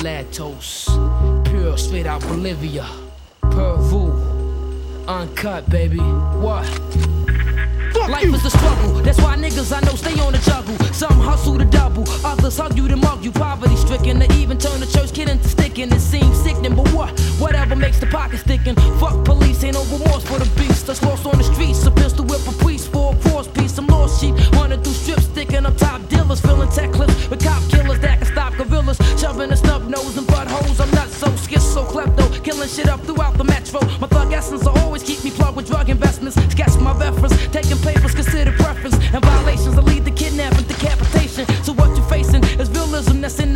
Latos, pure straight out Bolivia. Pervu, uncut, baby. What? Life is a struggle, that's why niggas I know stay on the juggle. Some hustle to double, others hug you to mug you. Poverty stricken, to even turn the church kid into sticking. It seems sickening, but what? Whatever makes the pocket sticking. Fuck police, ain't no remorse for the beast that's lost on the streets. A pistol whip a priest for a cross piece. Some lost sheep running through strips, sticking up top dealers, filling tech clips with cop killers that can stop gorillas, shoving a snub nose and buttholes. I'm not so schizo klepto, killing shit up throughout the metro. My thug essence will always keep me plugged with drug investments. Sketch my reference, taking papers considered preference, and violations will lead to kidnapping, decapitation. So what you facing is realism that's in